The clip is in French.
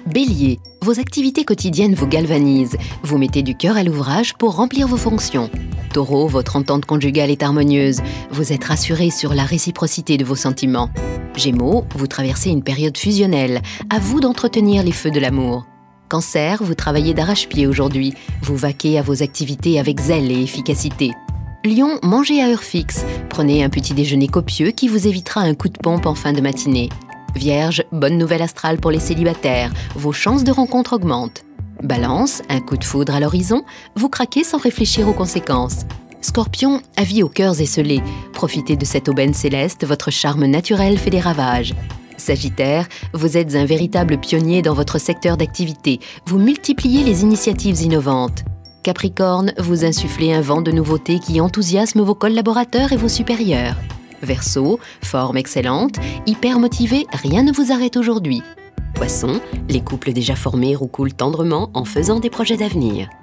Bélier, vos activités quotidiennes vous galvanisent. Vous mettez du cœur à l'ouvrage pour remplir vos fonctions. Taureau, votre entente conjugale est harmonieuse. Vous êtes rassuré sur la réciprocité de vos sentiments. Gémeaux, vous traversez une période fusionnelle. À vous d'entretenir les feux de l'amour. Cancer, vous travaillez d'arrache-pied aujourd'hui. Vous vaquez à vos activités avec zèle et efficacité. Lion, mangez à heure fixe. Prenez un petit déjeuner copieux qui vous évitera un coup de pompe en fin de matinée. Vierge, bonne nouvelle astrale pour les célibataires. Vos chances de rencontre augmentent. Balance, un coup de foudre à l'horizon. Vous craquez sans réfléchir aux conséquences. Scorpion, avis aux cœurs esselés. Profitez de cette aubaine céleste, votre charme naturel fait des ravages. Sagittaire, vous êtes un véritable pionnier dans votre secteur d'activité. Vous multipliez les initiatives innovantes. Capricorne, vous insufflez un vent de nouveautés qui enthousiasme vos collaborateurs et vos supérieurs. Verseau, forme excellente, hyper motivé, rien ne vous arrête aujourd'hui. Poisson, les couples déjà formés roucoulent tendrement en faisant des projets d'avenir.